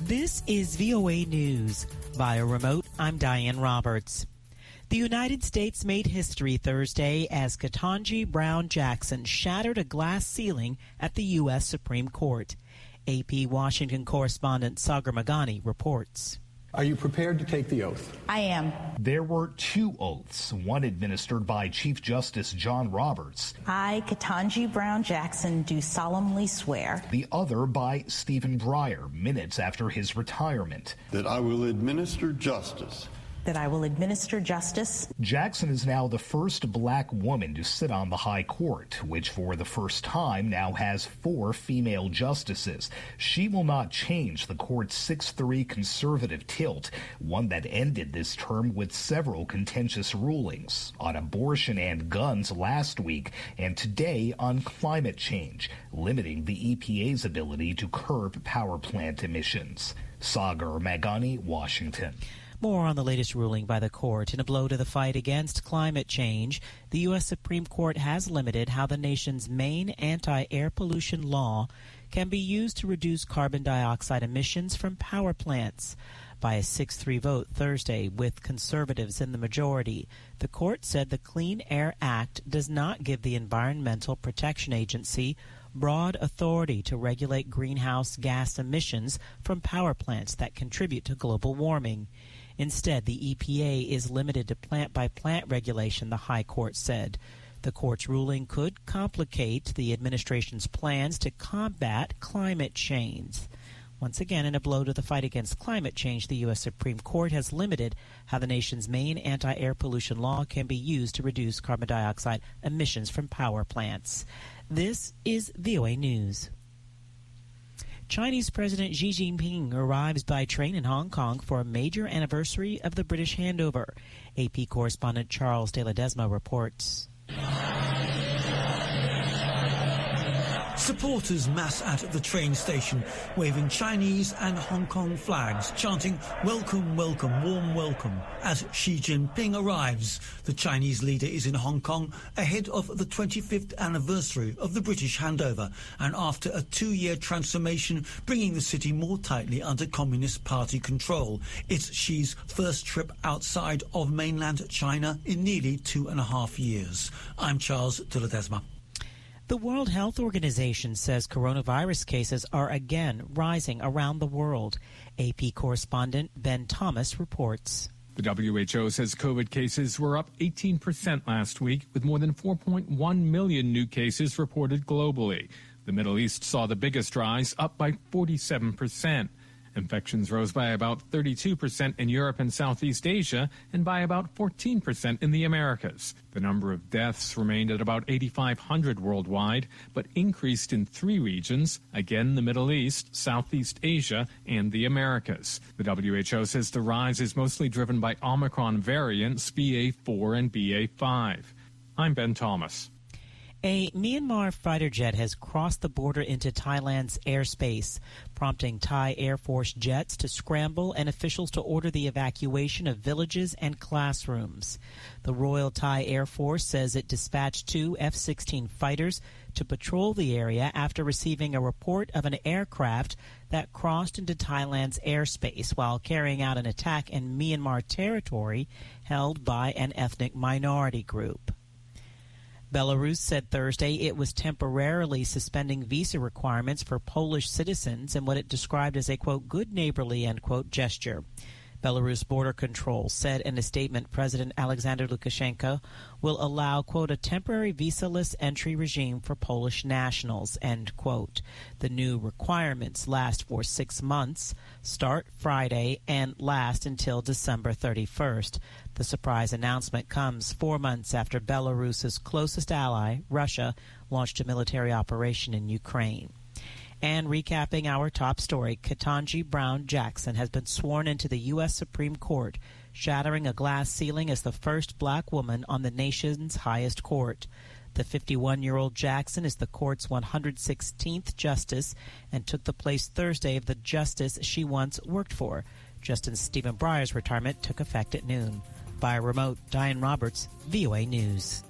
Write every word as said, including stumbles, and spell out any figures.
This is V O A News. Via remote, I'm Diane Roberts. The United States made history Thursday as Ketanji Brown Jackson shattered a glass ceiling at the U S Supreme Court. A P Washington correspondent Sagar Meghani reports. Are you prepared to take the oath? I am. There were two oaths, one administered by Chief Justice John Roberts. I, Ketanji Brown Jackson, do solemnly swear. The other by Stephen Breyer, minutes after his retirement. That I will administer justice. That I will administer justice. Jackson is now the first black woman to sit on the high court, which for the first time now has four female justices. She will not change the court's six three conservative tilt, one that ended this term with several contentious rulings on abortion and guns last week, and today on climate change, limiting the E P A's ability to curb power plant emissions. Sagar Meghani, Washington. More on the latest ruling by the court. In a blow to the fight against climate change, the U S Supreme Court has limited how the nation's main anti-air pollution law can be used to reduce carbon dioxide emissions from power plants. By a six three vote Thursday, with conservatives in the majority, the court said the Clean Air Act does not give the Environmental Protection Agency broad authority to regulate greenhouse gas emissions from power plants that contribute to global warming. Instead, the E P A is limited to plant-by-plant regulation, the High Court said. The court's ruling could complicate the administration's plans to combat climate change. Once again, in a blow to the fight against climate change, the U S Supreme Court has limited how the nation's main anti-air pollution law can be used to reduce carbon dioxide emissions from power plants. This is V O A News. Chinese President Xi Jinping arrives by train in Hong Kong for a major anniversary of the British handover. A P correspondent Charles de Ledesma reports. Supporters mass at the train station, waving Chinese and Hong Kong flags, chanting, "Welcome, welcome, warm welcome," as Xi Jinping arrives. The Chinese leader is in Hong Kong ahead of the twenty-fifth anniversary of the British handover, and after a two-year transformation bringing the city more tightly under Communist Party control. It's Xi's first trip outside of mainland China in nearly two and a half years. I'm Charles de Ledesma. The World Health Organization says coronavirus cases are again rising around the world. A P correspondent Ben Thomas reports. The W H O says COVID cases were up eighteen percent last week, with more than four point one million new cases reported globally. The Middle East saw the biggest rise, up by forty-seven percent. Infections rose by about thirty-two percent in Europe and Southeast Asia and by about fourteen percent in the Americas. The number of deaths remained at about eighty-five hundred worldwide, but increased in three regions, again the Middle East, Southeast Asia, and the Americas. The W H O says the rise is mostly driven by Omicron variants B A four and B A five. I'm Ben Thomas. A Myanmar fighter jet has crossed the border into Thailand's airspace, prompting Thai Air Force jets to scramble and officials to order the evacuation of villages and classrooms. The Royal Thai Air Force says it dispatched two F sixteen fighters to patrol the area after receiving a report of an aircraft that crossed into Thailand's airspace while carrying out an attack in Myanmar territory held by an ethnic minority group. Belarus said Thursday it was temporarily suspending visa requirements for Polish citizens in what it described as a, quote, good neighborly, end quote, gesture. Belarus Border Control said in a statement President Alexander Lukashenko will allow, quote, a temporary visa-less entry regime for Polish nationals, end quote. The new requirements last for six months, start Friday, and last until December thirty-first. The surprise announcement comes four months after Belarus's closest ally, Russia, launched a military operation in Ukraine. And recapping our top story, Ketanji Brown Jackson has been sworn into the U S Supreme Court, shattering a glass ceiling as the first black woman on the nation's highest court. The fifty-one-year-old Jackson is the court's one hundred sixteenth justice and took the place Thursday of the justice she once worked for. Justice Stephen Breyer's retirement took effect at noon. By remote, Diane Roberts, V O A News.